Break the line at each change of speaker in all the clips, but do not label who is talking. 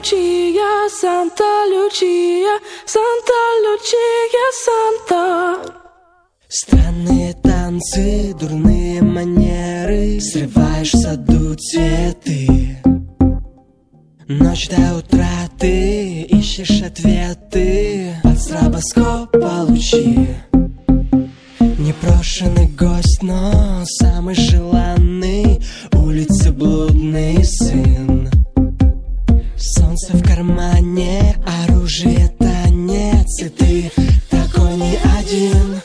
Lucia, Santa Lucia, Santa Lucia, Санта.
Странные танцы, дурные манеры, срываешь в саду цветы. Ночь до утра ты ищешь ответы от стробоскопа лучи. Непрошенный гость, но самый желанный, улицы блудный сын. Солнце в кармане, оружие, танец, и ты такой не один.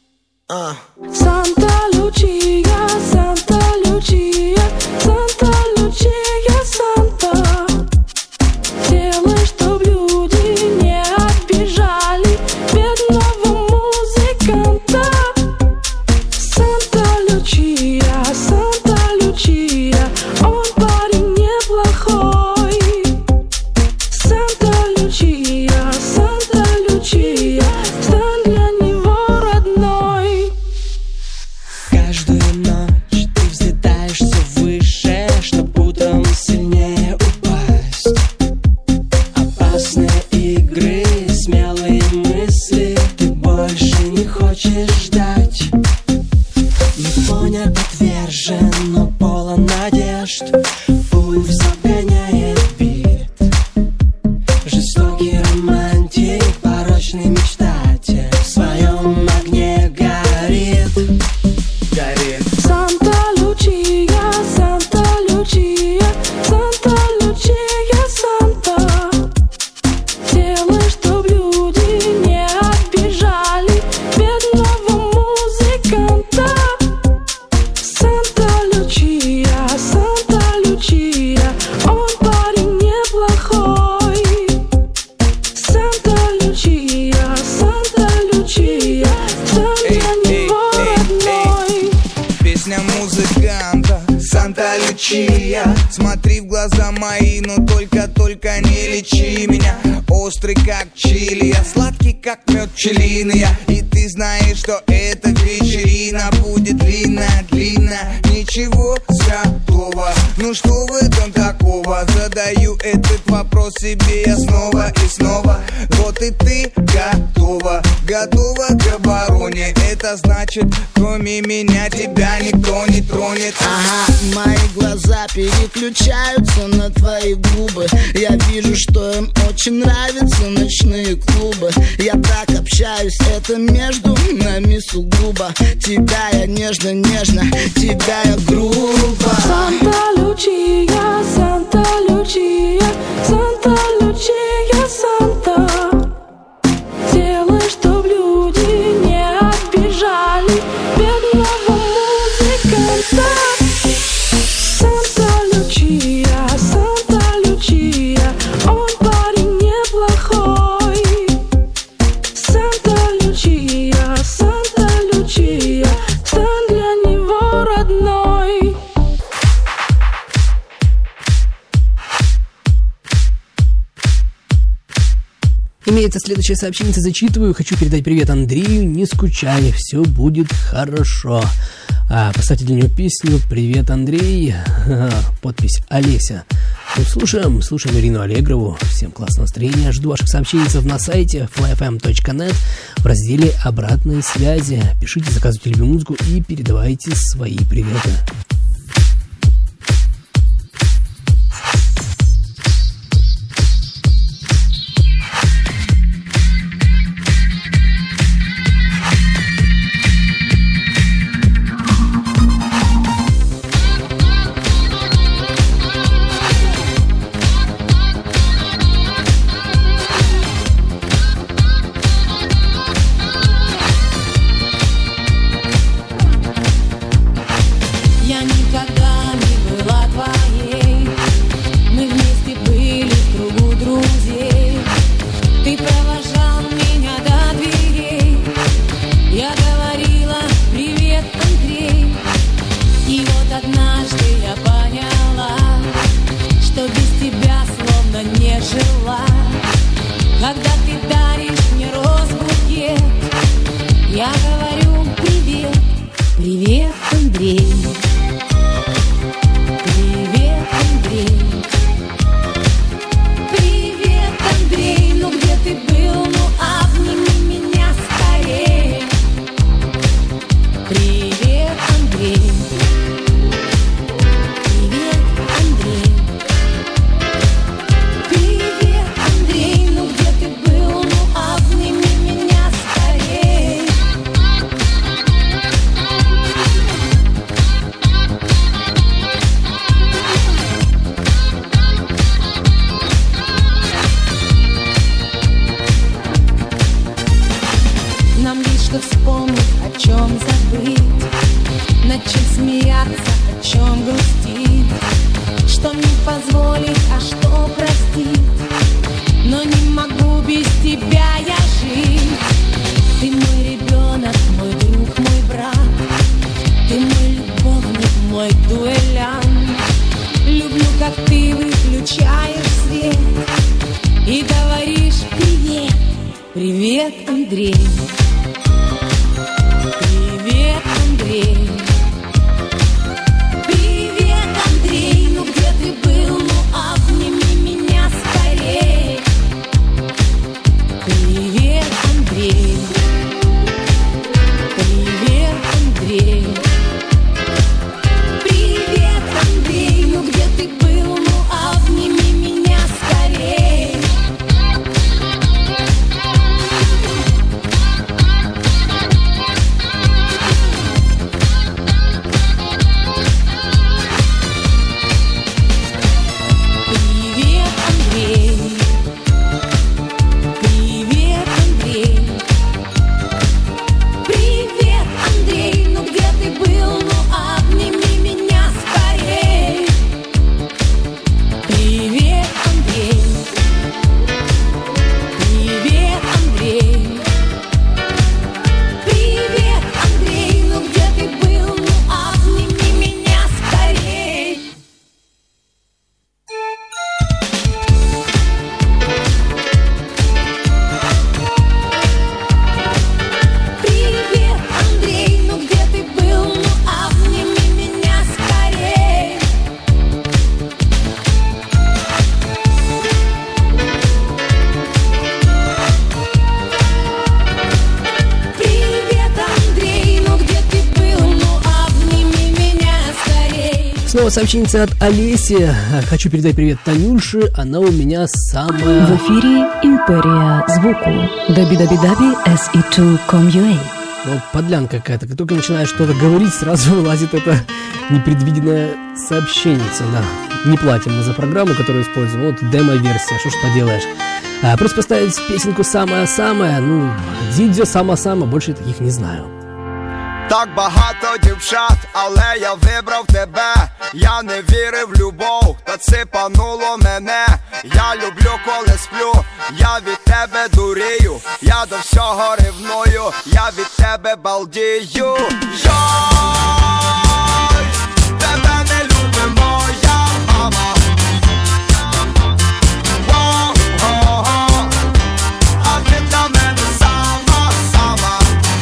Санта Лучия, Санта Лучия, Санта Лучия, Санта. Делай, чтоб люди не обижали бедного музыканта. Санта Лучия, Санта Лучия, он парень неплохой. Санта Лучия, Санта Лучия, стань для него родной.
Каждую ночь ты взлетаешь все выше, чтоб утром сильнее упасть. Опасные игры, смелые мысли, ты больше не хочешь ждать. Не понят, отвержен, но полон надежд. Пульс обгоняет бит. Жестокий романтик, порочный мечтатель, в своем огне горит.
Санта Лучия, Санта Лучия, Санта Лучия, Санта. Делай, чтоб люди не обижали бедного музыканта. Санта Лучия, Санта Лучия, он парень неплохой. Санта Лучия, стань для него родной.
Песня музыканта Санта Лучия. Смотри в глаза мои, но только не лечи меня. Острый как чили, я сладкий как мед пчелиный. И ты знаешь, что эта вечерина будет длинная. Ничего святого, ну что в этом такого? Задаю этот вопрос себе я снова и снова. Вот и ты готова к обороне. Это значит, кроме меня тебя никто не тронет.
Ага, мои глаза переключаются на твои губы. Я вижу, что им очень нравятся ночные клубы. Я так общаюсь, это между нами сугубо. Тебя я нежно, тебя я грубо.
Санта Лучия, Санта Лучия, Санта Лучия, Санта. Делай, чтоб люди не обижали бедного музыканта. Санта Лучия, он парень неплохой. Санта Лучия, стань для него родной.
Имеется следующее сообщение, зачитываю. Хочу передать привет Андрею, не скучай, все будет хорошо. Поставьте для него песню «Привет, Андрей», подпись Олеся. Ну, слушаем Ирину Аллегрову. Всем классного настроения. Жду ваших сообщений на сайте flyfm.net в разделе «Обратной связи». Пишите, заказывайте любую музыку и передавайте свои приветы.
Привет, Андрей. Привет, Андрей. Привет, Андрей. Привет, Андрей. Ну где ты был? Ну обними меня скорей. Привет, Андрей. Привет, Андрей. Привет, Андрей. Ну где ты был? Ну обними меня скорей.
Снова сообщенница от Олеси. Хочу передать привет Танюше. Она у меня самая...
В эфире Империя звуку. www.se2.com.ua.
Вот подлянка какая-то. Как только начинаешь что-то говорить, сразу вылазит это непредвиденное сообщенница. Да, не платим мы за программу, которую используем. Вот демо-версия, что ж поделаешь. Просто поставить песенку «Самая-самая». Ну, Дидзё «Сама-сама», больше таких не знаю.
Так багато дівчат, але я вибрав тебе. Я не вірив в любов, та ципануло мене. Я люблю, коли сплю, я від тебе дурію. Я до всього ревную, я від тебе балдію. Йой, тебе не любить моя мама. А ти для мене сама-сама.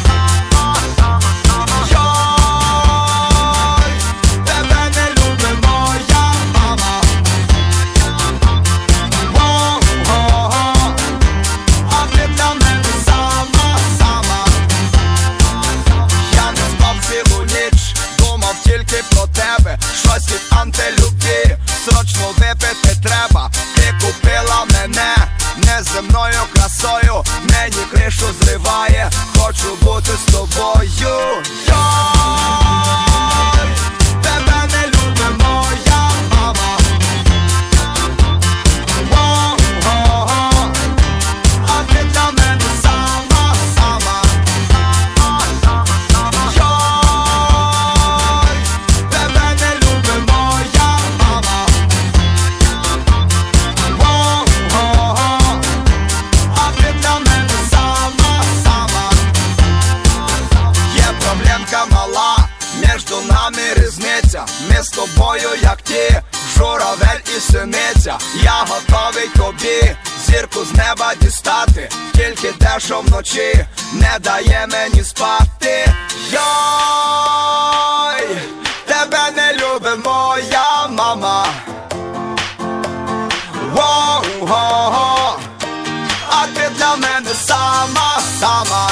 Тільки про тебе, щось від антилюбві, срочно випити треба. Ти купила мене неземною красою, мені кришу зриває, хочу бути з тобою. Йой, тебе не любить моя мама. А ти для мене сама-сама. Между нами різниця, ми з тобою як ті, журавель і синиця. Я готовий тобі зірку з неба дістати, тільки те, що вночі не дає мені спати. Йой, тебе не любить моя мама. Воу-го-го, а ти для мене сама-сама.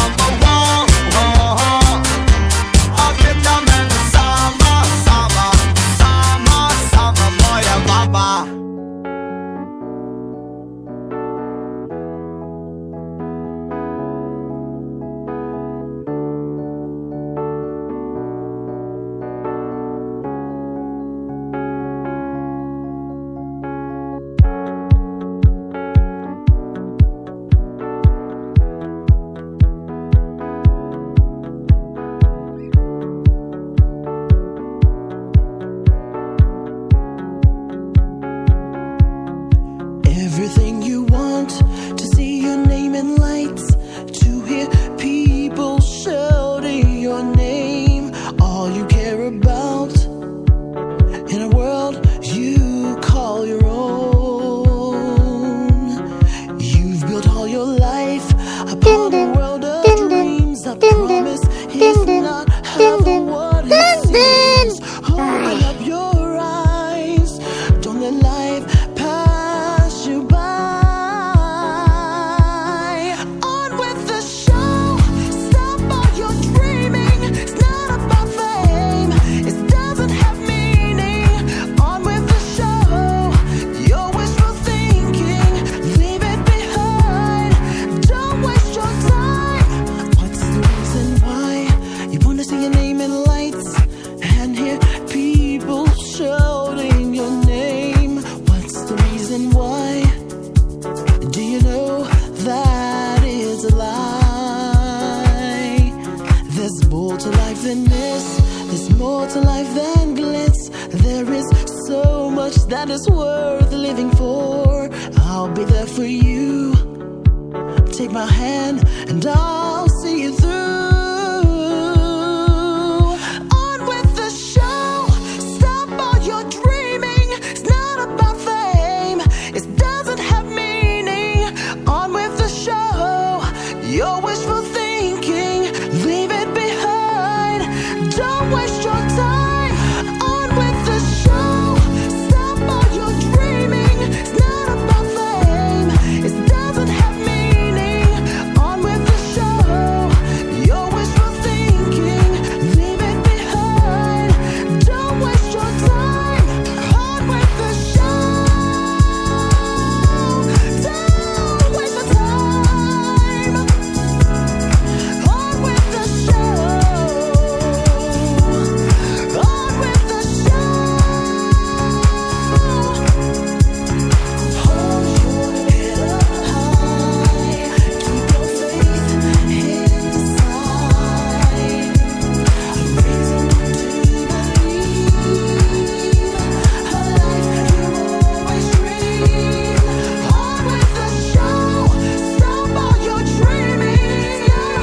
Сама
to life than this. There's more to life than glitz. There is so much that is worth living for. I'll be there for you. Take my hand and I'll see you through. On with the show. Stop all your dreaming. It's not about fame. It doesn't have meaning. On with the show. Your wishful thinking, leave it behind. Don't waste your time. On with the show. Stop all your dreaming. It's not about fame. It doesn't have meaning. On with the show. Your wishful thinking, leave it behind. Don't waste your time. On with the show. Don't waste the time. On with the show. On with the show. Hold your head up high. Keep your faith inside. A reason to believe a life you always dreamed. On with the show. Stop all your dreaming.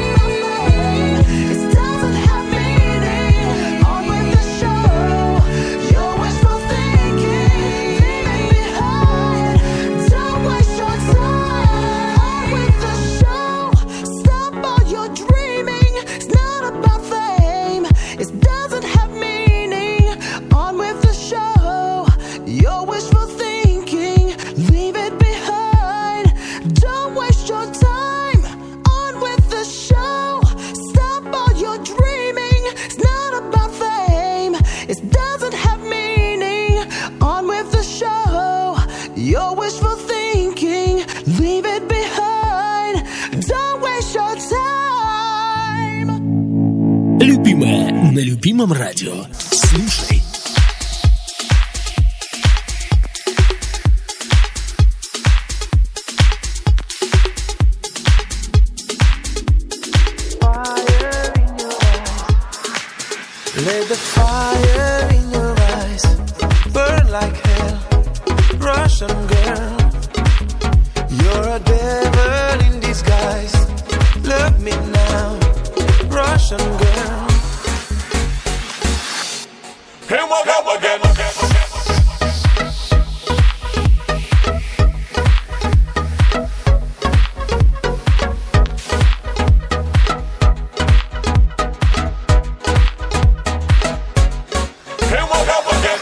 It doesn't have meaning. On with the show. Your wishful thinking, leave it behind. Don't waste your time. On with the show. Stop all your dreaming. It's not about fame. It doesn't have meaning. On with the show. Your wishful thinking, leave it behind. Don't waste your time. On with the show. Stop all your dreaming. It's not about fame. It doesn't have meaning. On with the show. Your wishful thinking, leave it behind. Don't waste your time.
Любимая на любимом радио. Слушай.
Let the fire in your eyes burn like hell, Russian girl. You're a devil in disguise. Love me now, Russian girl. Here we go again. Here we go again.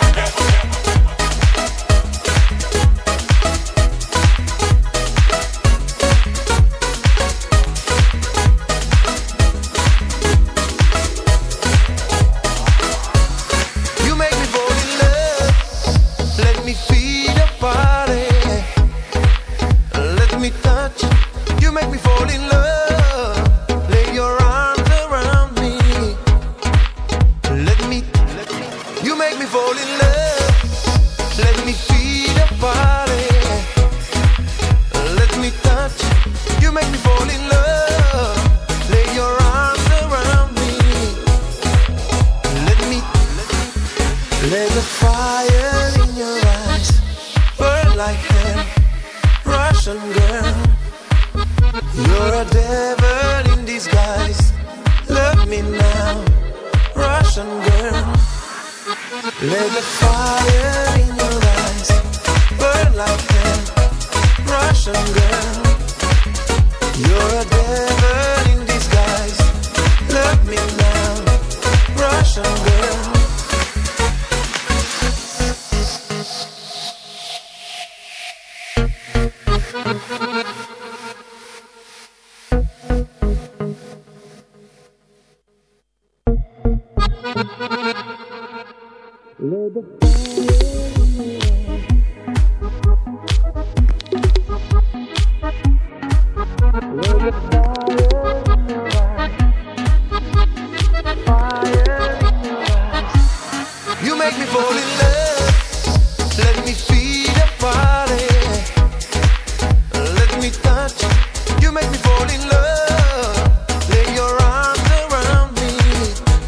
You make me fall in love. Let me feel your body. Let me touch. You make me fall in love. Lay your arms around me. Let me. You make me fall in love. Let me feel your body. Let me touch. You make me fall in love. Lay your arms around me. Let me. Let the fire in your eyes burn like hell, Russian girl. You're a devil in disguise. Love me now, Russian girl. Let the fire in your eyes burn like hell, Russian girl. You're a devil in disguise. Love me now, Russian girl. You make me fall in love. Let me feel your body. Let me touch. You make me fall in love. Lay your arms around me.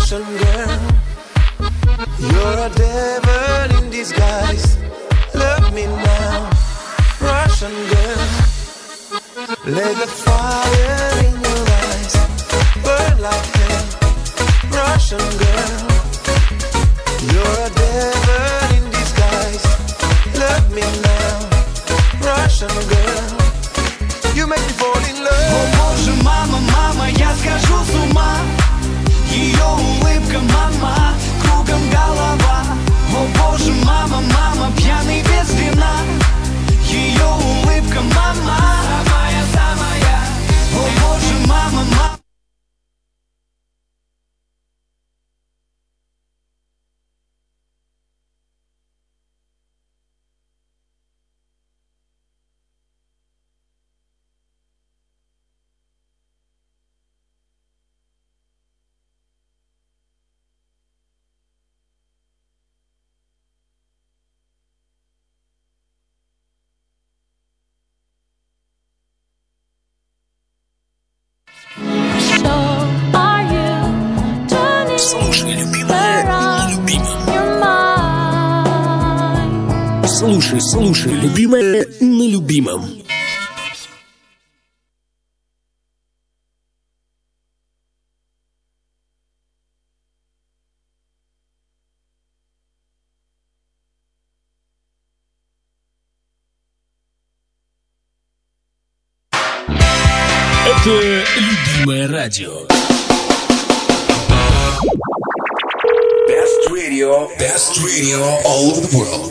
Russian girl, you're a devil in disguise. Love me now, Russian girl. Let the fire in your eyes burn like hell, Russian girl. You're a devil in disguise. Love me now, Russian girl. You make me fall in love.
О боже, мама, мама, я схожу с ума. Ее улыбка, мама, кругом голова. О боже, мама, мама, пьяный без вина. Ее улыбка, мама, самая, самая. О боже, мама, мама.
Слушай, любимая, нелюбимым. Слушай, любимая, на любимом. Это любимое радио.
Best radio all over the world.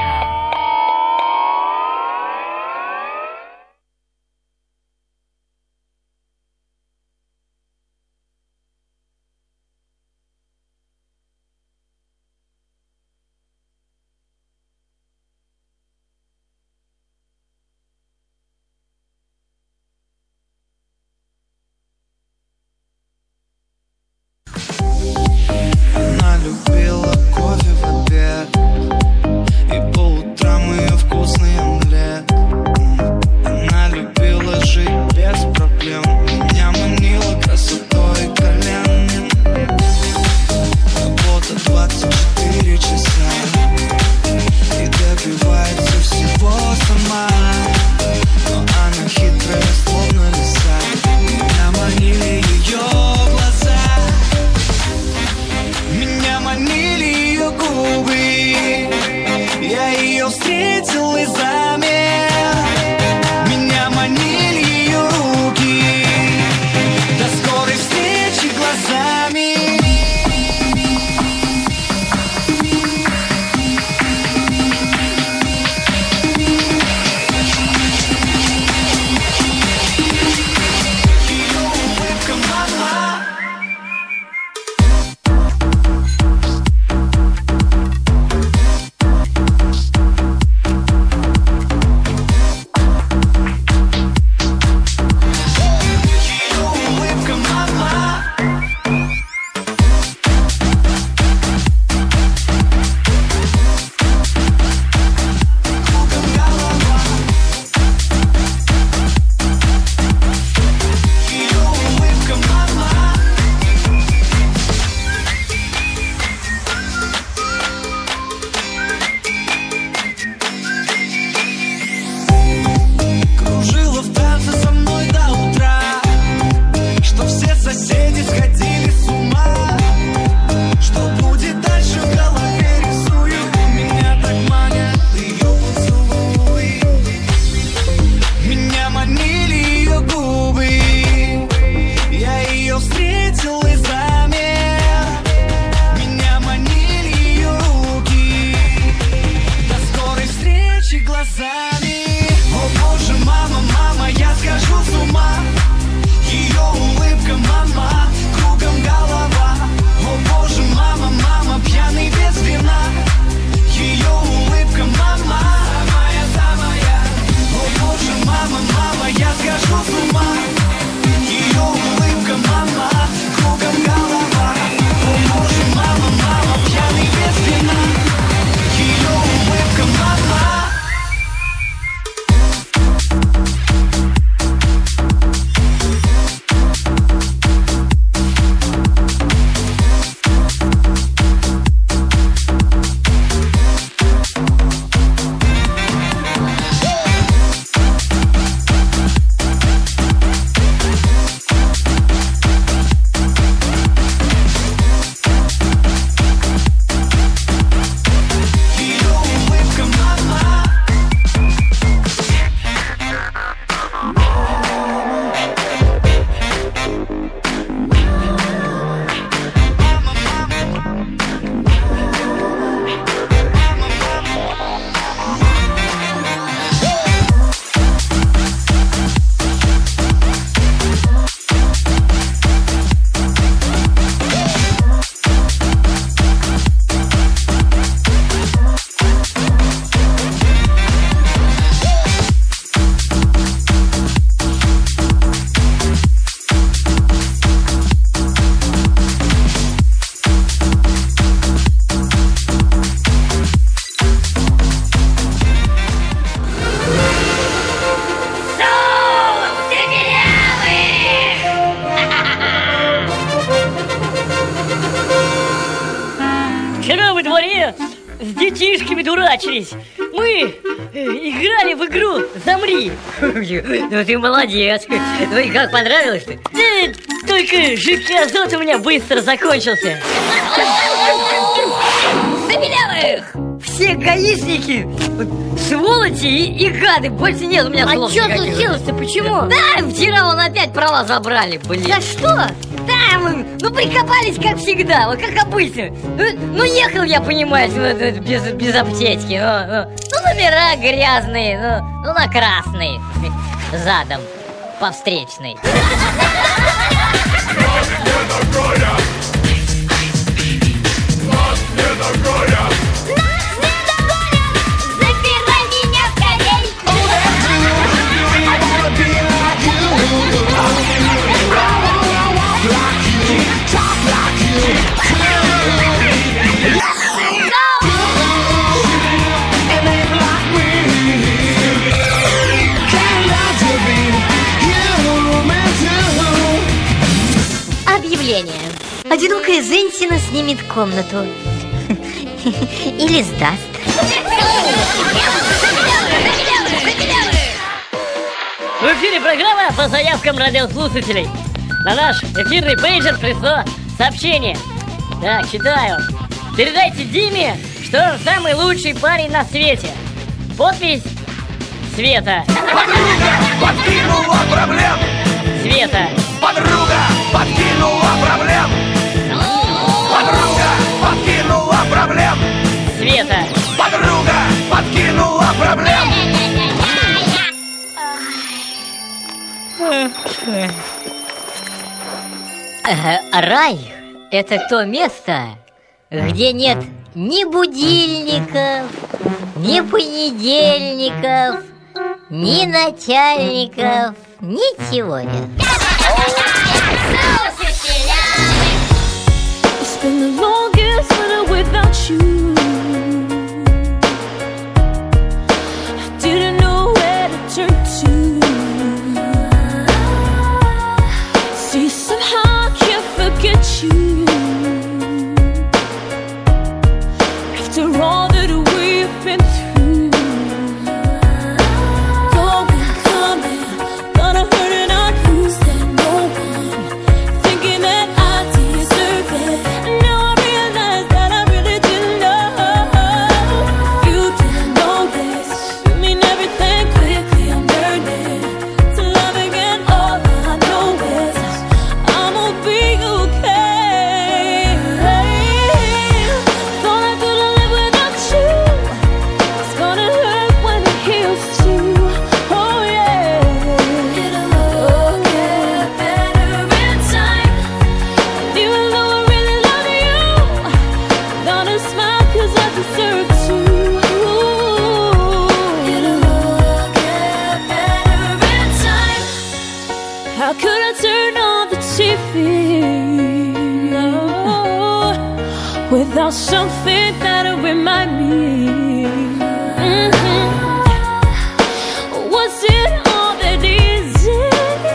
Она любила кофе в обед, и по утрам ее вкусный омлет. Она любила жить без проблем, меня манила красотой колен. Работа 24 часа, и добивается всего сама. Но она хитрая, словно лиса, меня манили ее глаза. Меня манили ее губы, я ее встретил и замер. Меня манили ее руки, до скорой встречи глазами. Ее улыбка, мама. Ее улыбка, мама. Кругом голова. Ее улыбка, мама. Кружила в танце со мной до утра, что все соседи сходили с ума. Что будет дальше, в голове рисую. Меня так манят ее поцелуи. Меня манили ее губы, я ее встретил и замер. Меня манили ее руки, до скорой встречи глазами. О боже, мама, мама, я схожу с ума. Ее улыбка, мама, кругом голова. О боже, мама, мама, пьяный без вина. Ее улыбка, мама, самая, самая. О боже, мама, мама, я схожу с ума. Ее улыбка, мама, кругом голова. О боже, мама, мама, пьяный без вина. Ее улыбка, мама.
начались. Мы играли в игру «Замри». Ну ты молодец. Ну и как, понравилось? Да, только жидкий азот у меня быстро закончился. Забелявых! Все гаишники, сволочи и гады, больше нет у меня слов. А что случилось-то, почему? Да, вчера он опять права забрали, блин. За что? Да, ну прикопались как всегда, вот как обычно. Ну ехал я, понимаешь, без аптечки. Ну номера грязные, ну на красный, задом, по встречной. Объявление. Одинокая женщина снимет комнату. Или сдаст. В эфире программа по заявкам радиослушателей. На наш эфирный пейджер пришло сообщение. Так, читаю. Передайте Диме, что он самый лучший парень на свете. Подпись Света.
Подруга подкинула проблем.
Света.
Подруга подкинула проблем. Подруга подкинула проблем.
Света.
Подруга подкинула проблем.
Рай – это то место, где нет ни будильников, ни понедельников, ни начальников, ничего нет.
Without something that'll remind me. Was it all that easy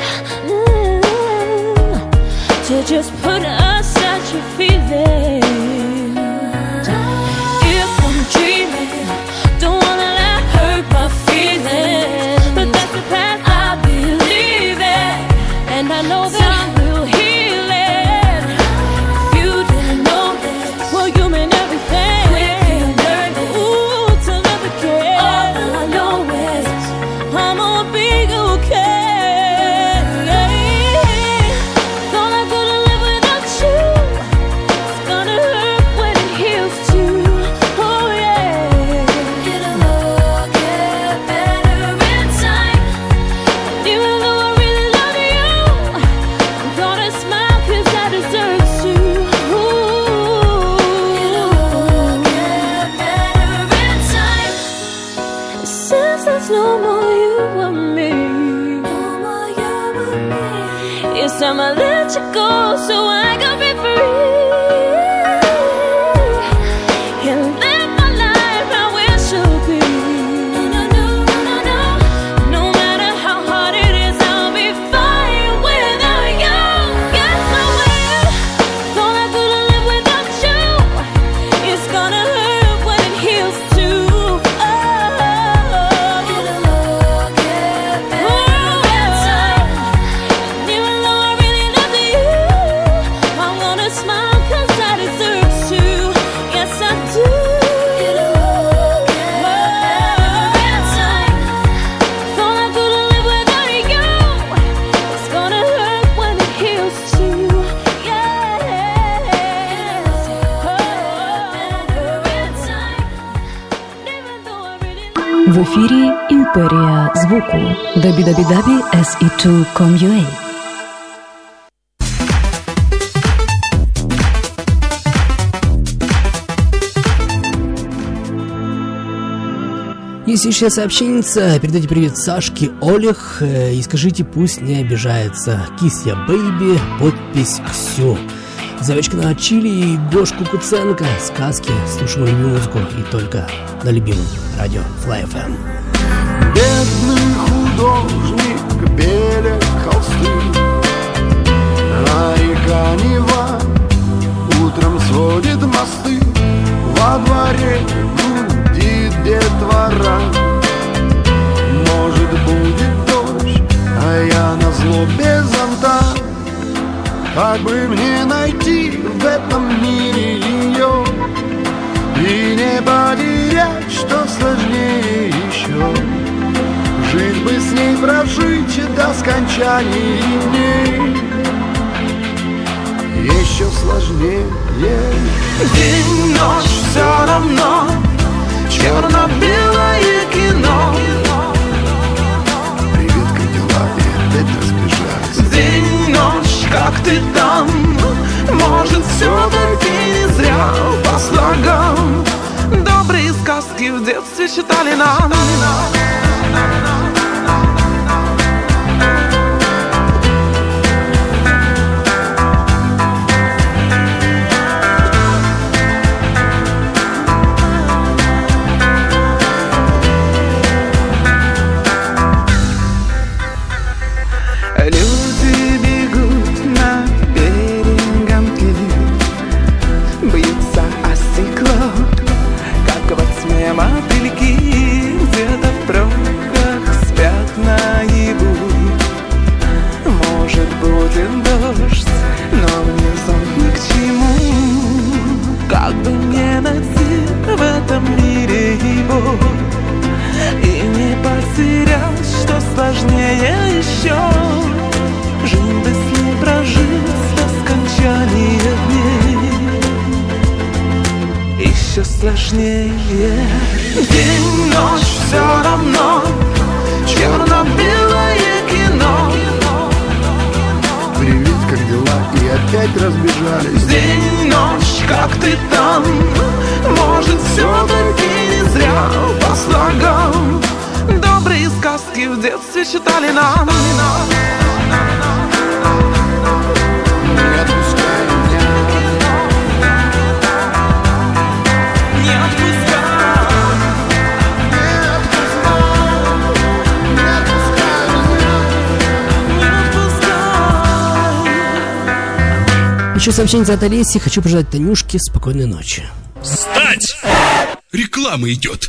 to just put aside your feelings? If I'm dreaming, don't wanna let hurt my feelings, but that's the path I believe in, and I know that time will heal it. If you didn't know this, well, you mean everything. Quickly I'm learning, ooh, to love again. All I know is I'm gonna be okay. Thought I couldn't live without you. It's gonna hurt when it heals too. Oh yeah. It'll get better in time. Even though I really love you, I'm gonna smile 'cause I deserve to. It'll get better in time. Since there's no more you and me, it's time I let you go so I can be free and live my life how it should be. No matter how hard it is, I'll be fine without you. Yes, I will. Thought I couldn't live without you. It's gonna hurt when it heals too.
В ефірі Імперія звуку. www.se2.com.ua.
Есть еще сообщенница. Передайте привет Сашке, Олег. И скажите, пусть не обижается. Kiss Ya Baby, подпись Ксю. Девочка на Чили и Гошку Куценко. Сказки. Слушаем любимую музыку и только на любимом радио Fly FM.
Бедный художник белит холсты, а река Нева утром сводит мосты. Во дворе гудит детвора. Может, будет дождь, а я назло без зонта. Как бы мне найти в этом мире ее и не потерять, что сложнее еще. Жить бы с ней, прожить до скончания дней. Еще сложнее.
День, ночь, все равно, черно-белое кино.
Привет, как дела? И опять разбежались.
День, ночь, как ты там? Может, все-таки не зря по слогам добрые сказки в детстве читали нам. Люди бегут на перегонки, бьются о стекло, как во тьме мотыльки. Где-то в пробках спят наяву. Может, будет дождь, но мне сон ни к чему. Как бы мне найти в этом мире его и не потерять, что сложнее еще. Жизнь бы с ней прожить до скончания дней. Еще сложнее. День, ночь, все равно, черно-белое кино.
Привет, как дела? И опять разбежались.
День, ночь, как ты там? Может, все-таки не зря по слогам добрые сказки в детстве читали нам.
Не отпускай меня.
Не отпускай.
Не отпускай меня.
Не отпускай.
Еще сообщение от Олеси. Хочу пожелать Танюшке спокойной ночи.
Встать! Реклама идет.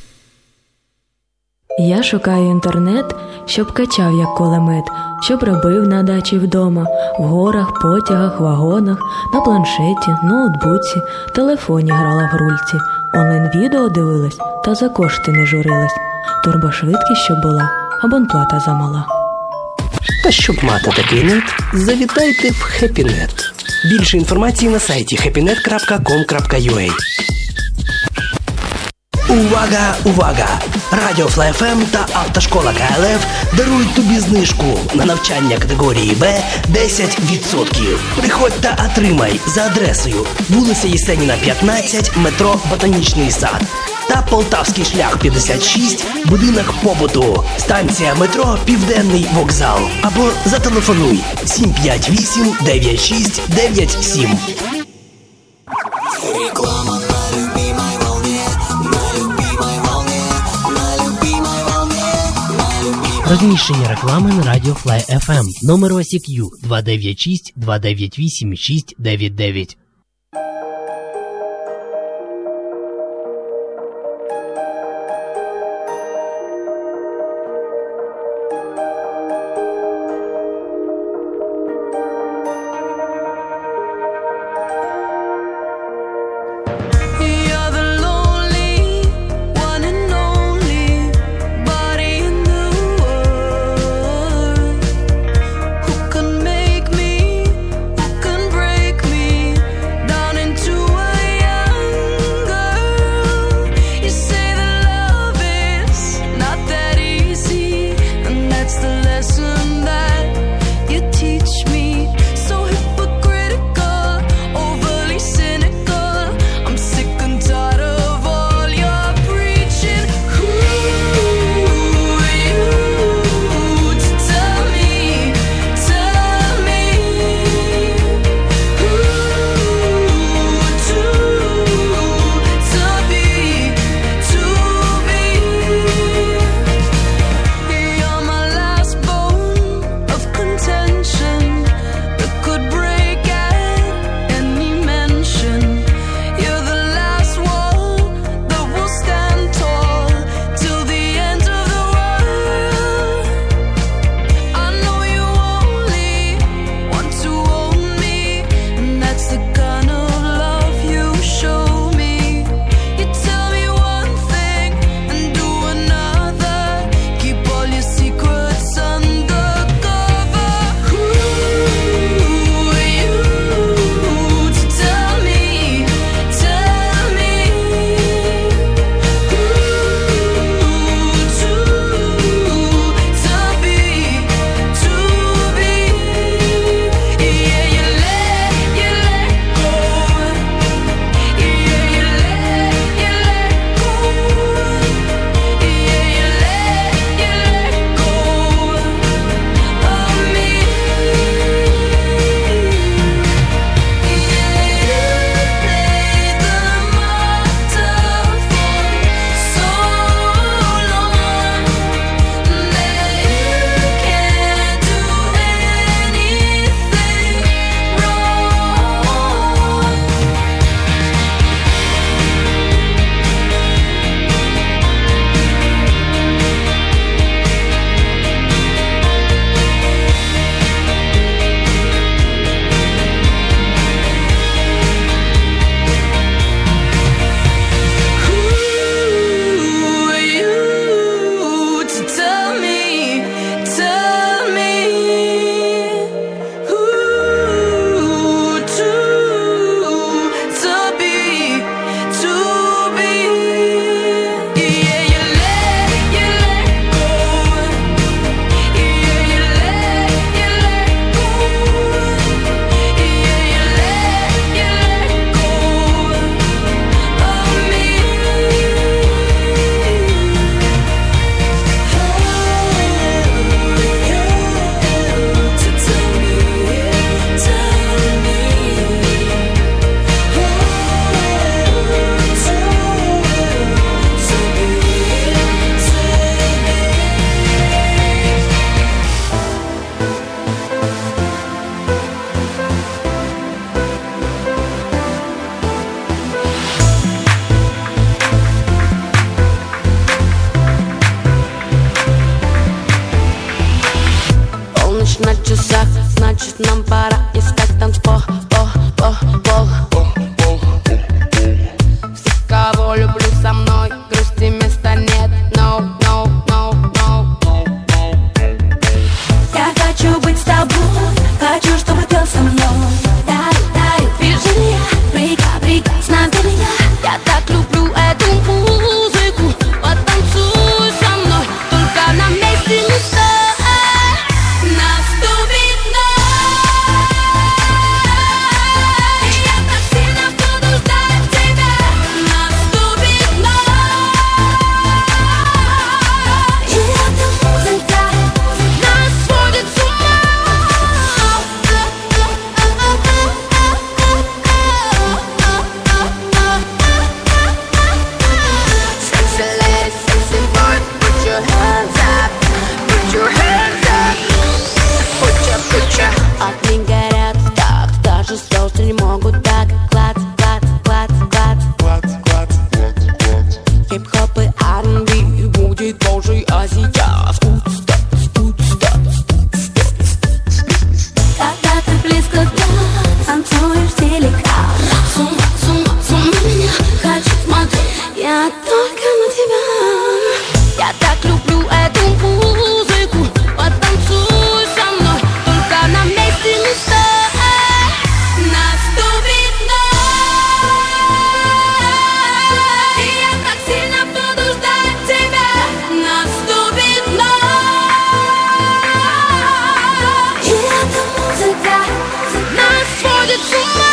Я шукаю інтернет, щоб качав як кулемет, щоб робив на дачі вдома, в горах, потягах, вагонах, на планшеті, ноутбуці, телефоні грала в рульці, онлайн-відео дивилась та за кошти не журилась, турбошвидкість щоб була, абонплата замала.
Та щоб мати такий нет, завітайте в HappyNet. Більше інформації на сайті happynet.com.ua. Увага, увага! Радіо Fly FM та автошкола КЛФ дарують тобі знижку на навчання категорії Б 10%. Приходь та отримай за адресою вулиця Єсеніна, 15, метро Ботанічний сад та Полтавський шлях 56, будинок побуту, станція метро Південний вокзал. Або зателефонуй 758 9697.
Реклама на любимой волне, на любимой волне, на любимой волне, на любимой.
Розміщення реклами на радіо Fly FM. Номер ОСІКЮ 296 298 699.
You're the lonely one and only body in the world. Who can make me? Who can break me?
Значит, нам пора искать танцпол. Все, кого люблю, со мной, грусти места нет. No, no, no, no, no, no.
Я хочу быть с тобой, хочу, чтобы ты со мной. Дарю движения, прекрасно для меня. Я так люблю эту музыку, потанцуй со мной, только на месте не стой. Наступит ночь, я так сильно буду ждать тебя. Наступит ночь, и эта музыка нас сводит с ума.
Sexy lady, sexy boy, put your hands up, put your hands up, put your. Огни горят так, даже слезы не могут так. Клац, клац, клац, клац, клац, клац. Хип-хоп и R&B будет позже, а сейчас
Когда ты близко к нам, танцуешь в стиле кабра. С ума меня хочу смотреть, я только на тебя.
я так люблю эту музыку, потанцуй со мной, только на месте не стой.
Наступит ночь, и я так сильно буду ждать тебя. Наступит ночь, и эта музыка
Нас сводит с ума.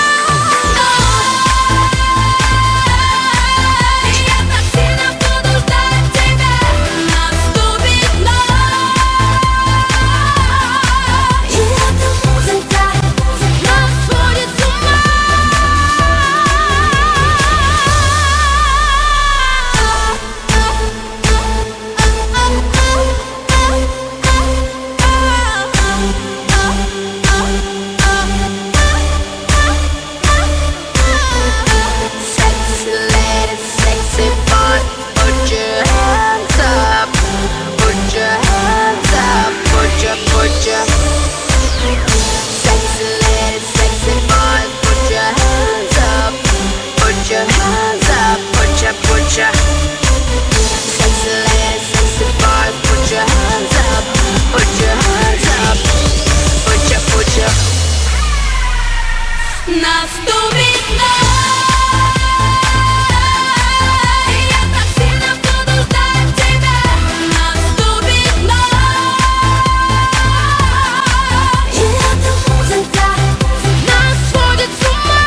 я так сильно буду ждать тебя. Наступит ночь, и эта музыка
Нас сводит с ума. Sexy lady, sexy boy, put your hands up, put your hands up, put your. Sexy lady, sexy boy, put your hands up, put your hands up, put your. Sexy lady, sexy boy, put your hands up, put your hands up, put your.
Наступит ночь, и я так сильно буду ждать тебя. Наступит ночь, и эта музыка
Нас сводит с ума.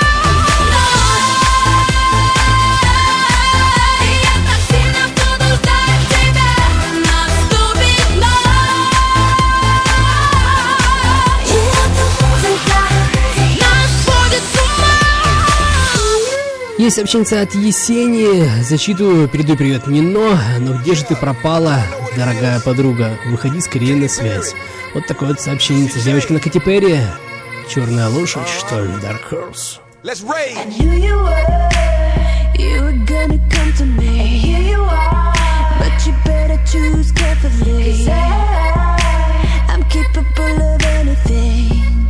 и я так сильно буду ждать тебя. Наступит ночь, и эта музыка
Нас сводит с ума.
Есть сообщение от Есени. Зачитываю, передаю привет Нино. Но где же ты пропала, дорогая подруга? Выходи скорее на связь. Вот такое вот сообщение. Девочка на Кэти Перри. Черная лошадь, что ли? Dark Horse.
Let's rage.
knew you were gonna come to me. And here you are, but you better choose carefully. 'Cause I'm capable of anything,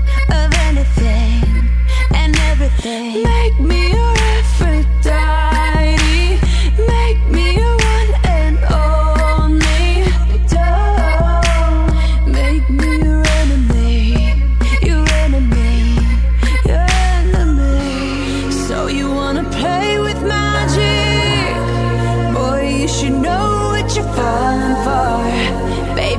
and everything. Make me your Aphrodite, make me your one and only. Don't make me your enemy, your enemy, your enemy. So you wanna play with magic? Boy, you should know what you're falling for. Baby,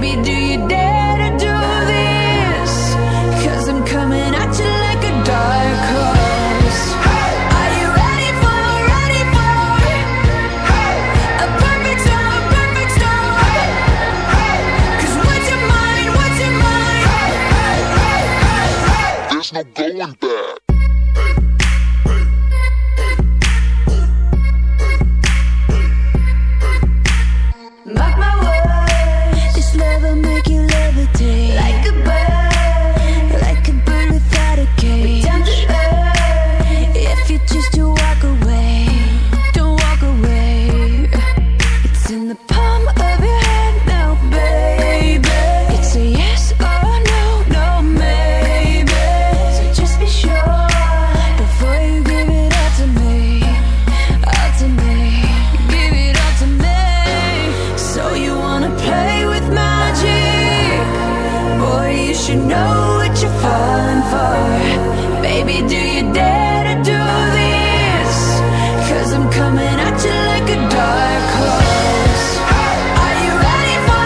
should know what you're falling for. Baby, do you dare to do this? 'Cause I'm coming at you like a dark horse. Are you ready for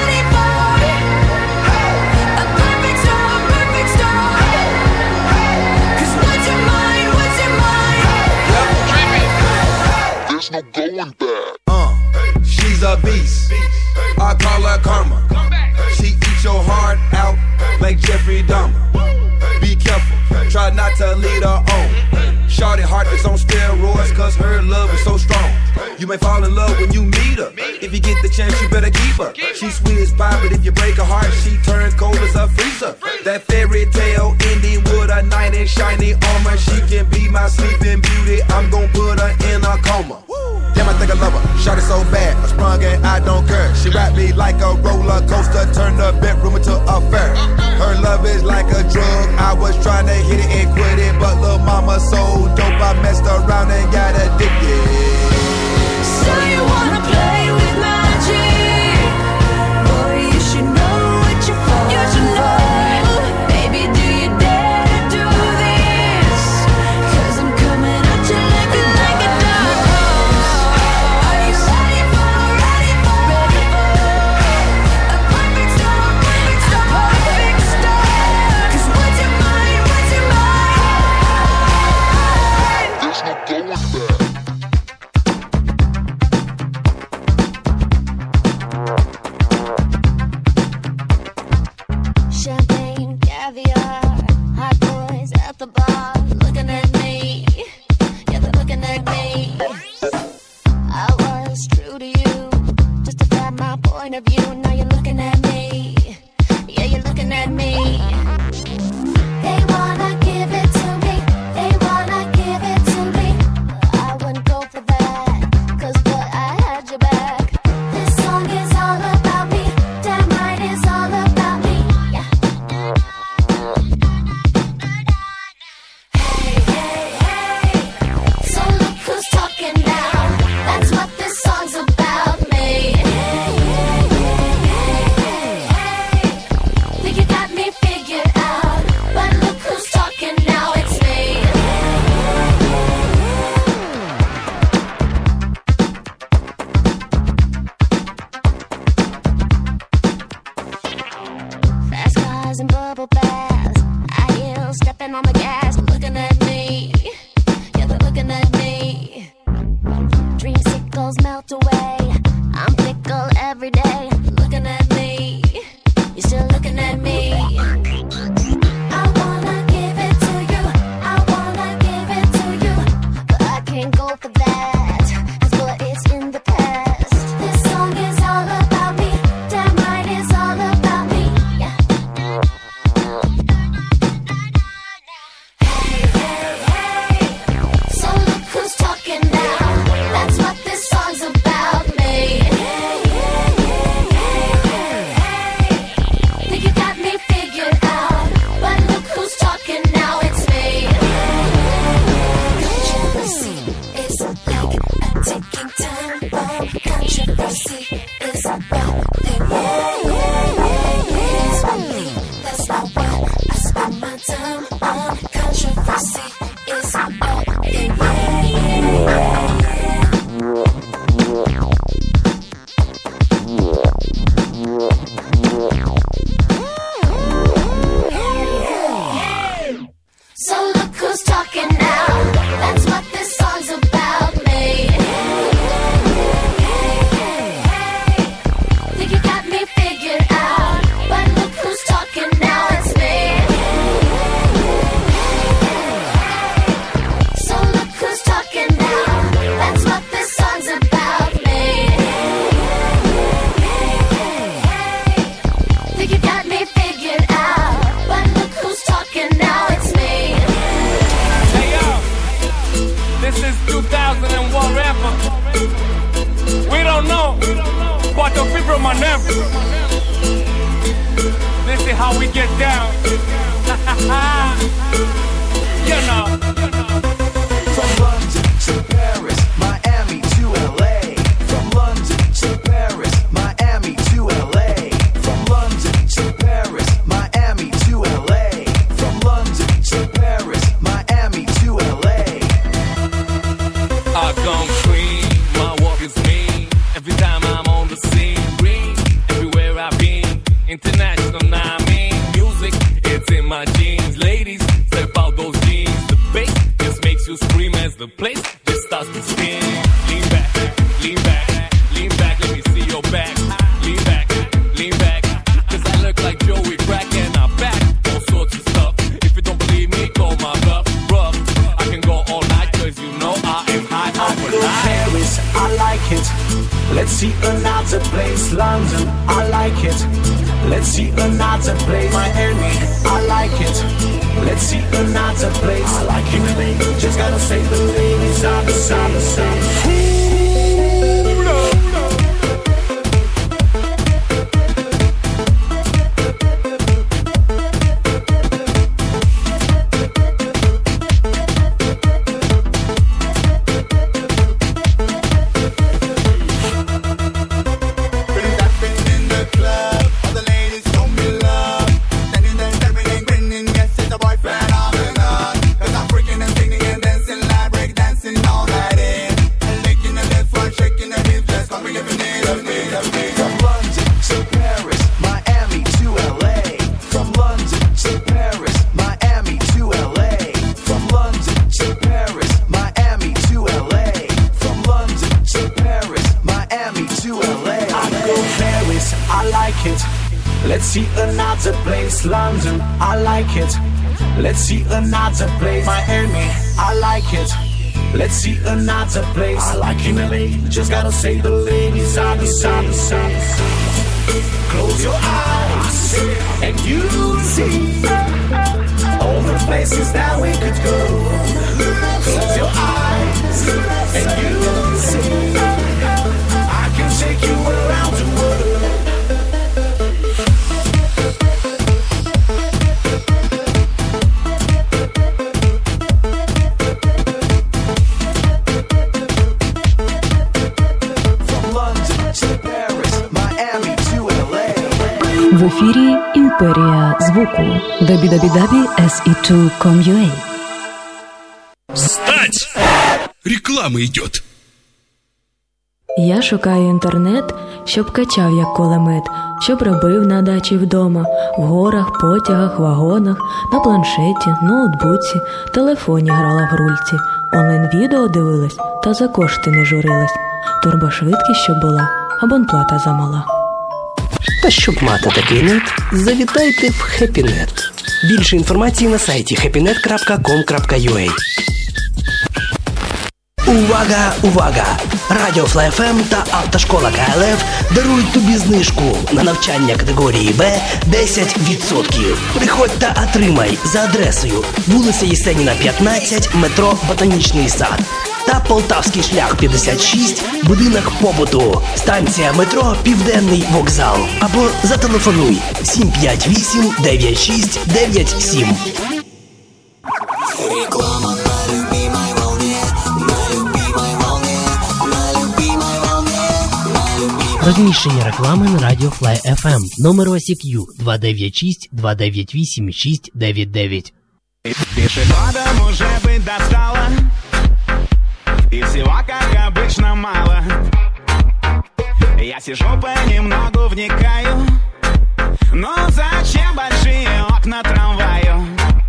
a perfect storm, perfect storm? 'Cause what's your mind, what's your mind?
There's no going back.
She's a beast. I call her karma. She eats your heart out like Jeffrey Dahmer. Be careful, try not to lead her on. Shorty heart is on steroids, 'cause her love is so strong. You may fall in love when you meet her. If you get the chance, you better keep her. She's sweet as pie, but if you break her heart, she turns cold as a freezer. That fairy tale ending with a knight in shiny armor. She can be my sleeping beauty. I'm gon' put her in a coma. Damn, I think I love her. Shot it so bad, I sprung and I don't care. She wrapped me like a roller coaster, turned the bedroom into a fair. Her love is like a drug. I was trying to hit it and quit it, but lil' mama so dope, I messed around and got addicted.
So you wanna play with magic? Boy, you should know what you're falling for. Baby, do you dare to do this? 'Cause I'm coming at you like a dark horse. Are you ready for a perfect storm, perfect storm, perfect storm? 'Cause what's your mind, what's your mind?
There's no going back.
Champagne, caviar, hot boys at the bar, looking at me. Yeah, they're looking at me. I was true to you, justified my point of view. Now you're looking at me. Yeah, you're looking at me. They wanna give it to me. They wanna give it to me. I wouldn't go for that, 'cause boy, I had your back. This song is all about me. Damn right, it's all about me. Yeah. Hey, hey, hey. So look who's talking now. That's what this song's about me. Hey, hey, hey, hey, hey. Think you got me figured out, but look who's talking now. It's me. Fast cars and bubble baths, high heels stepping on the gas, looking at me. Yeah, they're looking at me. Dreamsicles melt away. I'm fickle every day, looking at me. You're still looking at me. I wanna give it to you. I wanna give it to you, but I can't go for that, 'cause boy, it's in the past. This song is all about me. Damn right, it's all about me. Yeah. Hey, hey, hey. So look who's talking now. That's what this song's about me. Hey, hey, hey, hey, hey, hey. Think you got me figured out, but look who's talking now. It's me. Controversy is like a ticking time bomb. Controversy is one thing. Yeah, yeah, yeah, yeah. It's one thing. That's not what I spend my time on. Controversy is all thing. Yeah, yeah, yeah. So look who's talking now. That's what this song's about me. Think you got me figured out, but look who's talking now. It's me. So look who's talking now. That's what this song's about me. Think you got me figured out, but look who's talking now. It's me.
Hey yo, this is 2001 rapper. We don't know, but the people my never. This is how we get down. You know.
From London to Paris, Miami to LA. From London to Paris, Miami to LA. From London to Paris, Miami
the place just starts to spin. Lean back, lean back, lean back, let me see your back. Lean back, cause I look like Joey Crack and I'm back. All sorts of stuff, if you don't believe me, call my bluff. I can go all night cause you know I am high on
Paris, I like it. Let's see another place. London, I like it. Let's see another place. Miami, I like it. Let's see another place. I like it. Just gotta say the ladies on the side, the side. Let's see another place. London, I like it. Let's see another place. Miami, I like it. Let's see another place. I like it. Just gotta say the ladies on the side, the side. Close your eyes and you'll see all the places that we could go. Close your eyes and you'll see I can take you around the world.
В ефірі Імперія звуку www.se2.com.ua.
Встать! Реклама идет.
Я шукаю інтернет, щоб качав як кулемет, щоб робив на дачі вдома, в горах, потягах, вагонах, на планшеті, ноутбуці, телефоні грала в рульці, онлайн-відео дивилась та за кошти не журилась, турбошвидкість щоб була, абонплата замала.
Та щоб мати такий нет, завітайте в HappyNet. Більше інформації на сайті happynet.com.ua. Увага, увага! Радіо Fly FM та Автошкола КЛФ дарують тобі знижку на навчання категорії Б 10%. Приходь та отримай за адресою вулиця Єсеніна, 15, метро Ботанічний сад. Та Полтавський шлях 56, будинок побуту, станція метро Південний вокзал. Або зателефонуй 758 9697.
Реклама на любимой волне, на любимой волне, на любимой волне, на любимой.
Розміщення реклами на радіо Fly FM. Номер ОСІКЮ 296 298 699.
Пешеходам уже быть достало, и всего, как обычно, мало. Я сижу понемногу вникаю, но зачем большие окна трамваю?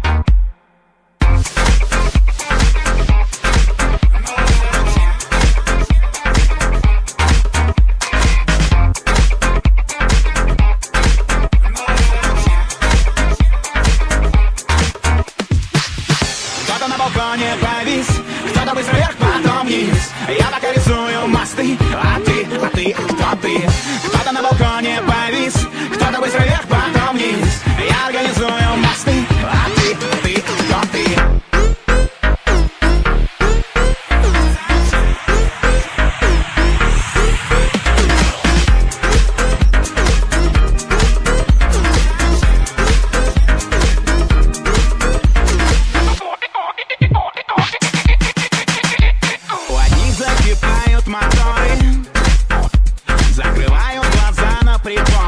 Кто-то на балконе повис, кто-то быстро вверх, потом вниз. Я пока рисую мосты, а ты, кто ты? Кто-то на балконе повис, кто-то быстро вверх, потом вниз. Я организую мосты, а ты, кто ты? У одних закипают моторы, закрывают глаза на прибор.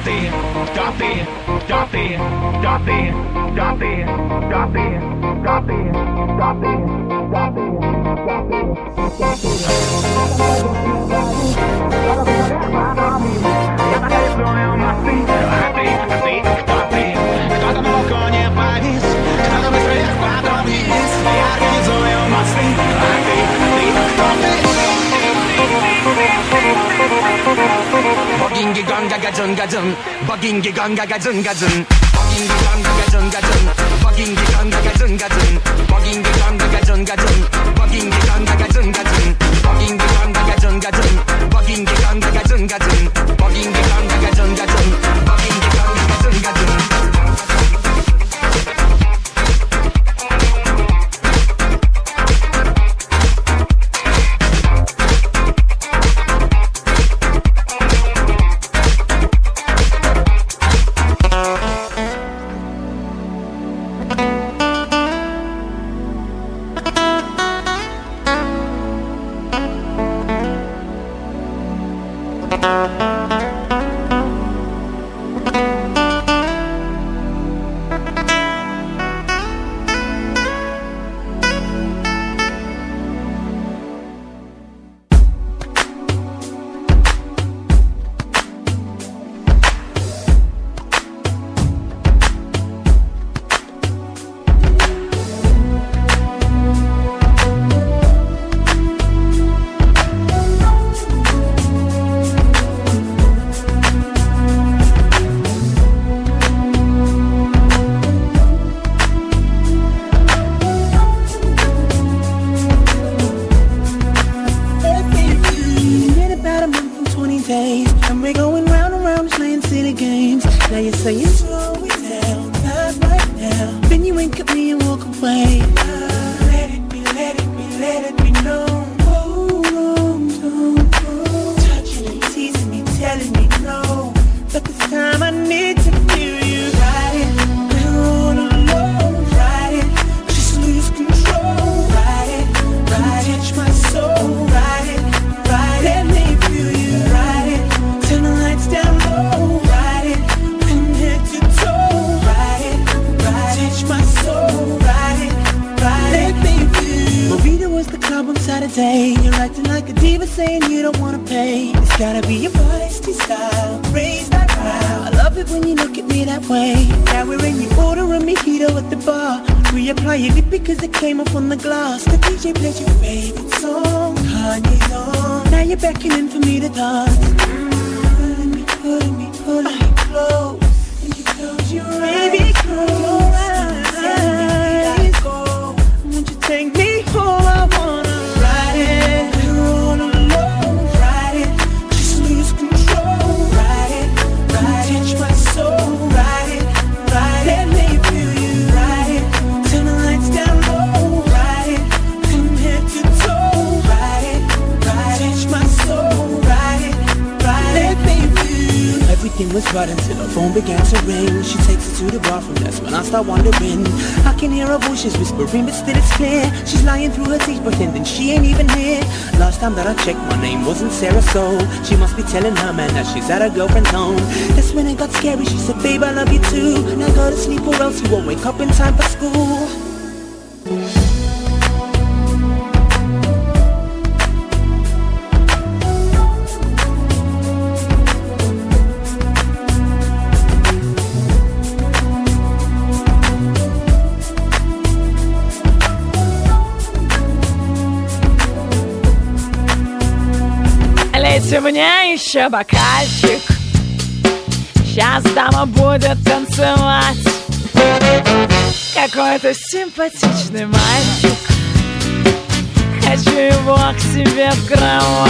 ты, кто ты, кто ты, кто ты, кто ты, кто ты, кто ты, кто ты, кто ты. Кто-то на балконе повис, кто-то быстро вверх, потом вниз. Я организую мосты, а ты, кто ты?
Boggingi ganga gajun gajun, boggingi ganga gajun gajun, boggingi ganga gajun gajun, boggingi ganga gajun gajun, boggingi ganga gajun gajun, boggingi ganga gajun gajun, boggingi ganga gajun gajun, boggingi ganga gajun gajun, boggingi ganga gajun gajun, boggingi ganga gajun gajun.
Whispering, but still it's clear she's lying through her teeth, pretending she ain't even here. Last time that I checked, my name wasn't Sarah, so she must be telling her man that she's at her girlfriend's home. That's when it got scary. She said, "Babe, I love you too. Now go to sleep, or else you won't wake up in time for school."
У меня еще бокальчик, сейчас дама будет танцевать. Какой-то симпатичный мальчик, хочу его к себе в кровать.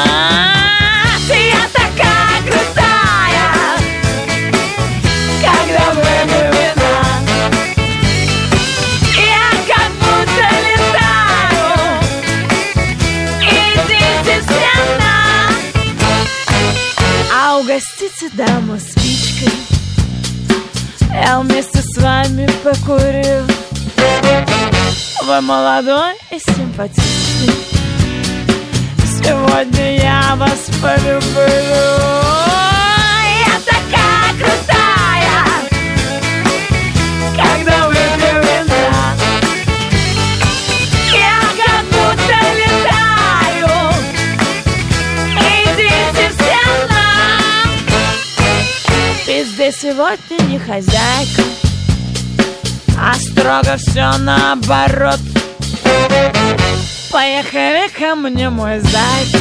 Я такая крутая, когда выпью вина. Я как будто летаю, идите все. А угостите даму спичкой, я вместе с вами покурю. Вы молодой и симпатичный, сегодня я вас полюблю. Я такая здесь сегодня не хозяйка, а строго все наоборот. Поехали ко мне, мой зайка,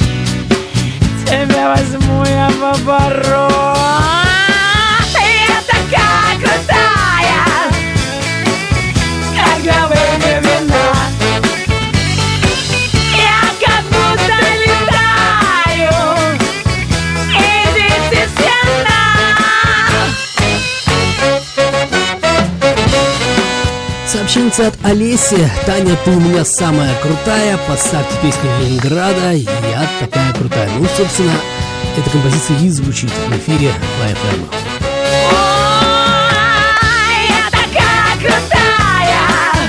тебя возьму я в оборот. Я такая крутая, когда выпью вина, я как будто летаю, идите все
Сообщенцы от Олеси. Таня, ты у меня самая крутая. Поставьте песню Ленинграда. Я такая крутая. Ну, собственно, эта композиция и звучит в эфире Fly FM.
Я такая крутая,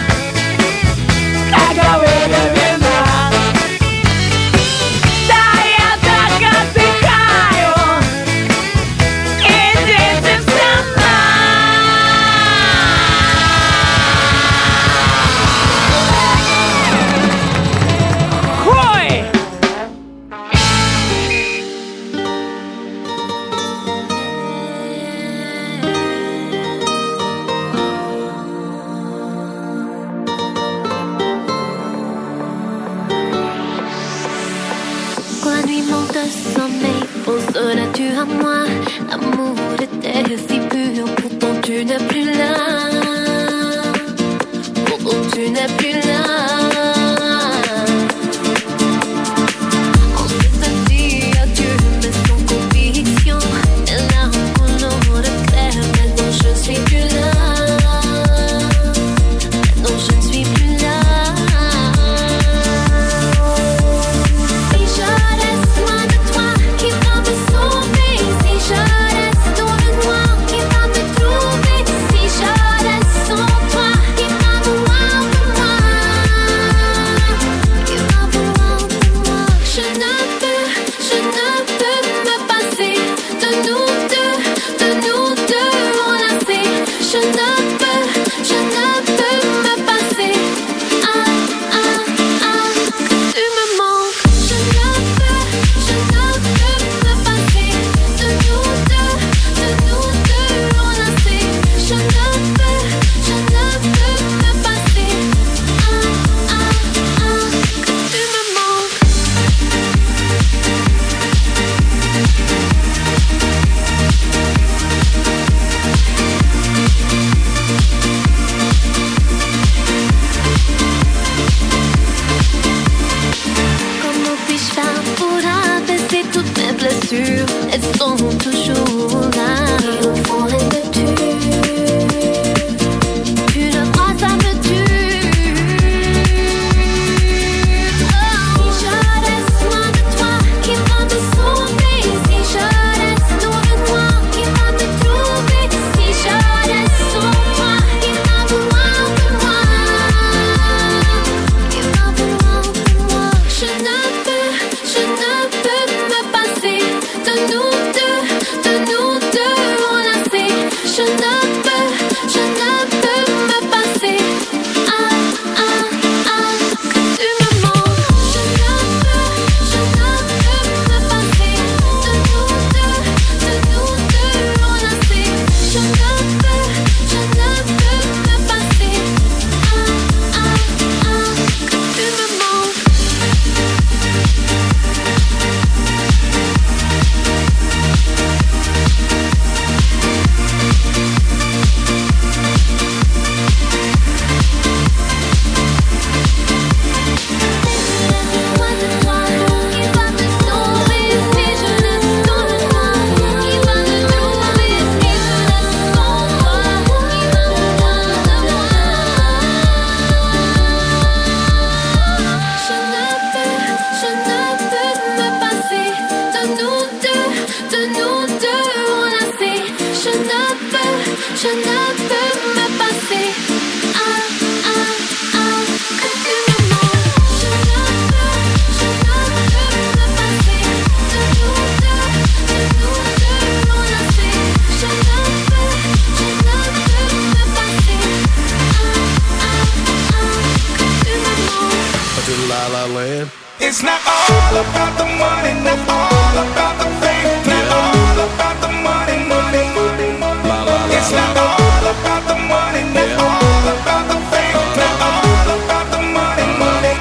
когда выпью вина, да я так отдыхаю, идите все нахуй.
Quand la nuit monte au sommeil, penseras-tu à moi? L'amour était si pur, pourtant tu n'es plus là. Pourtant tu n'es plus là. On s'est dit adieu, mais sans conviction. Et là on couleur de clair, maintenant je suis plus là. Maintenant je ne suis plus là. Si je reste loin de toi, qui va me sauver? Si je reste dans le noir, qui va me trouver? Si je reste sans toi, qui va vouloir de moi? Qui va vouloir de moi? Je ne peux me passer de nous deux enlacés. Je ne peux me passer. Que tu me manques. Je ne peux me passer de nous deux enlacés. Je ne peux me passer. Que tu me manques. Comment puis-je faire pour apaiser toutes mes blessures? Elles sont toujours là. Et au fond, elles me tuent. Tu le crois, ça me tue. Si je reste loin de toi, qui va me sauver? Si je reste dans le noir, qui va me trouver? Si je reste sans toi, qui va vouloir de moi? Qui va vouloir de moi? Je ne peux me passer de nous deux enlacés. Je ne peux me passer. Que tu me manques. Je ne peux me passer de nous deux enlacés. Je ne peux me passer. Que tu me manques. Je ne peux me passer. Que tu me manques. Je ne peux me passer de nous deux enlacés. Je ne peux me passer. Que tu me manques.
To La La Land. It's not all about the money, not all about the fame, not all about the money, money, money. It's not all about the money, not all about the fame, not all about the money, money.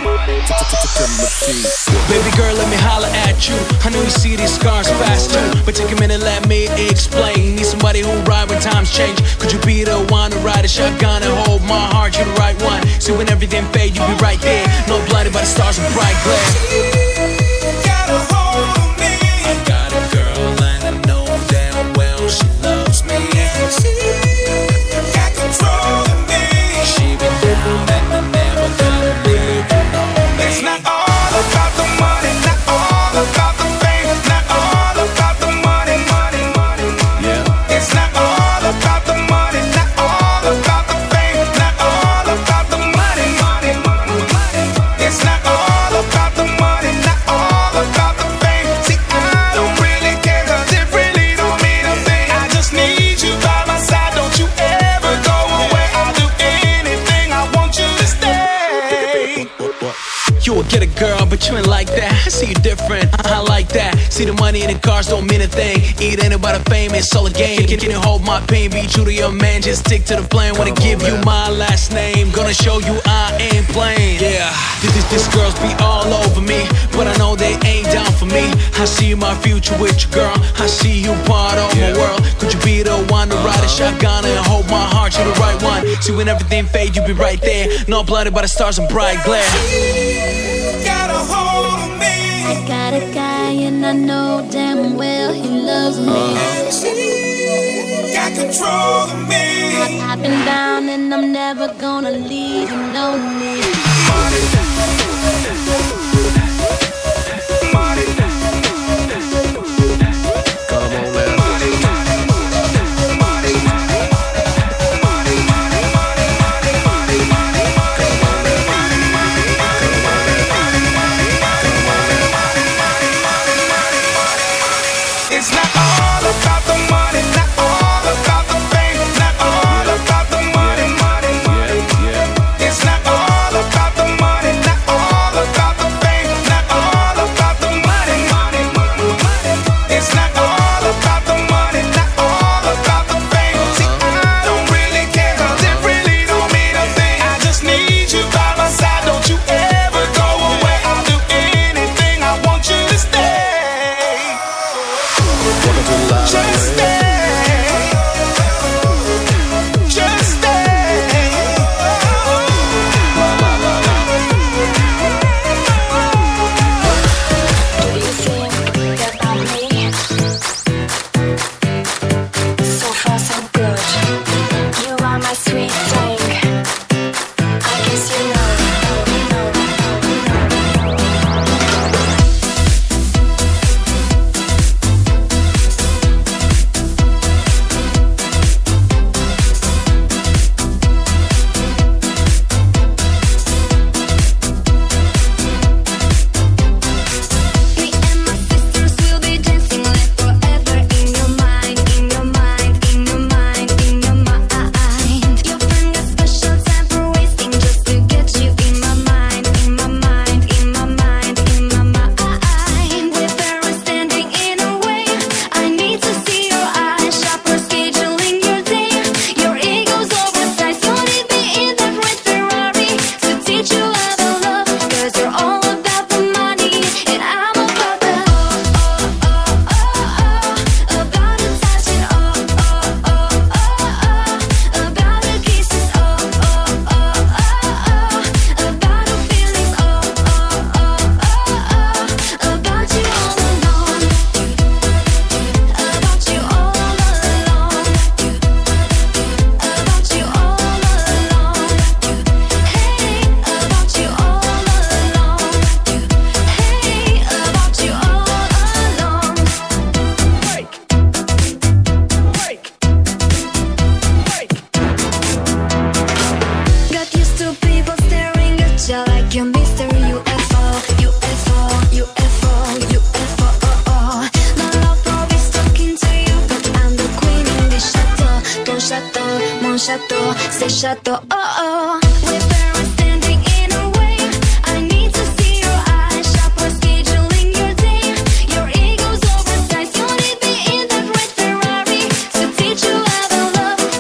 Baby girl, let me holler at you. I know you see these scars fast too, but take a minute, let me explain. Need somebody who ride when times change. Could you be the one to ride a shotgun and hold my heart? You the right one. See when everything fade, you be right there. No blinded by the stars of bright glare.
Got a hold of me.
I got a girl and I know damn well she loves me.
She got control of me.
She been down and I never gonna leave you, no.
It's not all about the money, not all about the fame, not all about the money, money, money.
Yeah.
It's not all about the money, not all about the fame, not all about the money, money, money. It's not all about the money, not all about the fame. See, I don't really care 'cause it really don't mean a thing. I just need you by my side, don't you ever go away. I'll do anything, I want you to stay.
You will get a girl, but you ain't like that. I see you different, I like that. See the money in the cars don't mean a thing. It ain't about the fame, it's all a game. Can you hold my pain, be true to your man, just stick to the plan. Wanna give you my last name, gonna show you I ain't playing. Yeah, this girls be all over me, but I know they ain't down for me. I see my future with you, girl, I see you part of my world. Could you be the one to ride a shotgun and hold my heart? You the right one. See when everything fade, you be right there. Not blinded by the stars and bright glare.
Got a hold of me.
I got a guy and I know damn well he loves me.
She got control of me.
I've been down and I'm never gonna leave you lonely.
Money. Money.
Come on now.
Money. Money. It's not all about the money, not all about the fame, not all about the money, money, money. It's not all about the money, not all about the fame, not all about the money, money, money. It's not all about the money, not all about the fame. See, I don't really care 'cause it really don't mean a thing. I just need you by my side, don't you ever go away. I'll do anything, I want you to stay. Just stay. Just stay.
Do you think about me? So far so good. You are my sweet thing. I guess you know. chateau, c'est château, oh oh. With parents standing in a way, I need to see your eyes. Shopper scheduling your day. Your ego's oversized, you need me in that red Ferrari to teach you how to love.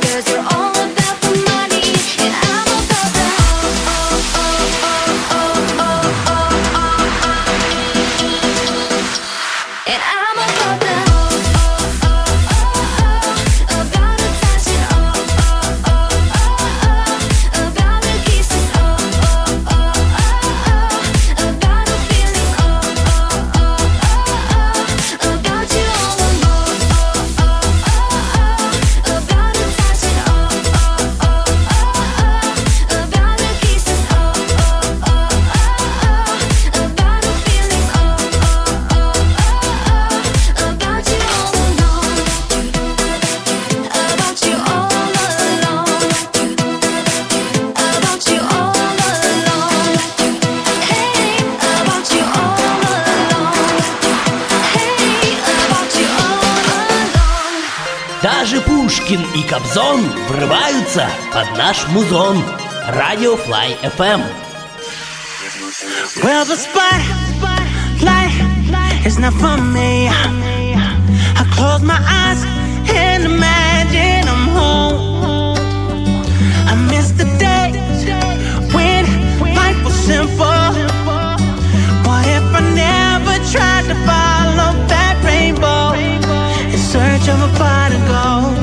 Птушкин и Кобзон врываются под наш музон. Радио Fly FM.
Well, the spotlight is not for me. I close my eyes and imagine I'm home. I miss the days when life was simple. What if I never tried to follow that rainbow in search of a pot of gold?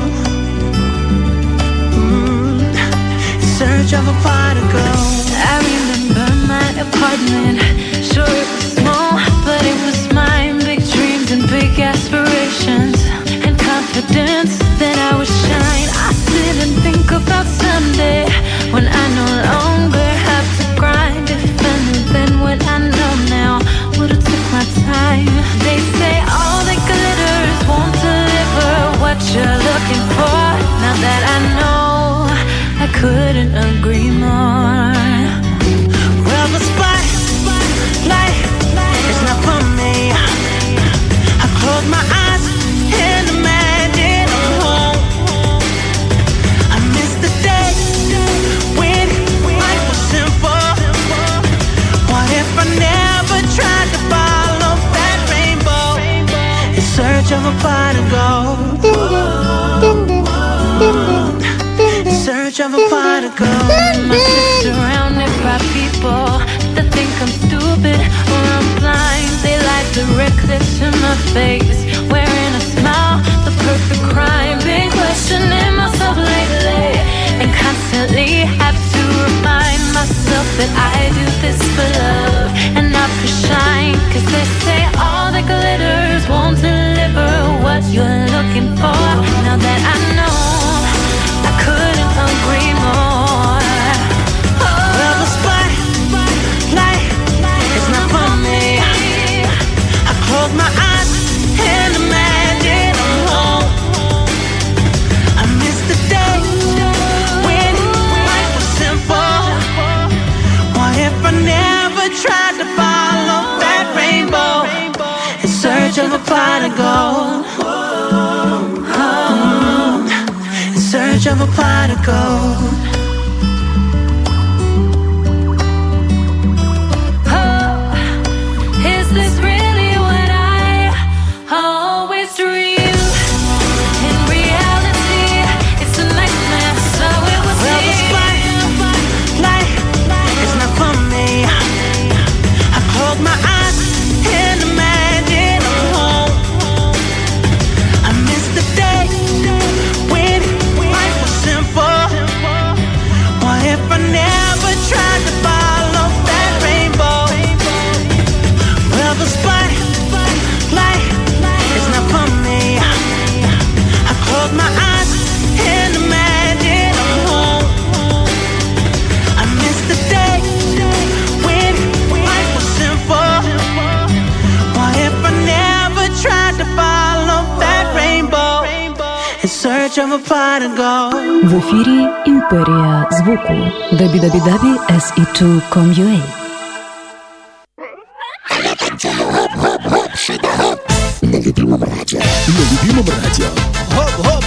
In search of a pot of gold.
I remember my apartment. Sure, it was small, but it was mine. Big dreams and big aspirations, and confidence that I would shine. I sit and think about someday when I no longer have to grind. If I knew then what I know now, would've took my time. They say all that glitters won't deliver what you're looking for. Now that I know, I couldn't agree more.
Well, the spotlight is not for me. I close my eyes and imagine I'm home. I miss the days when life was simple. What if I never tried to follow that rainbow in search of a pot of gold? In search of a pot of gold.
My sister's surrounded by people that think I'm stupid or I'm blind. They lie directly to my face, wearing a smile, the perfect crime. Been questioning myself lately, and constantly have to remind myself that I do this for love and not for shine. Cause they say all that glitters won't deliver what you're looking for. Now that I know, I couldn't agree more.
Well, the spotlight is not for me. I close my eyes and imagine I'm home. I miss the days when life was simple. What if I never tried to follow that rainbow in search of a pot of gold? In search of a pot of gold.
Is this really what I always dreamed? In reality, it's a nightmare, so it was
Well, the spotlight is not for me. I close my eyes and imagine I'm home. I miss the days when life was simple. What if I never tried to follow that rainbow? Well, the spotlight is not for me. I close my eyes and imagine I'm home. I miss the days when life was simple. What if I never tried to follow that rainbow in search of a pot of gold?
В ефірі Імперія звуку www.se2.com.ua.
На любимом радио.
Хоп-хоп!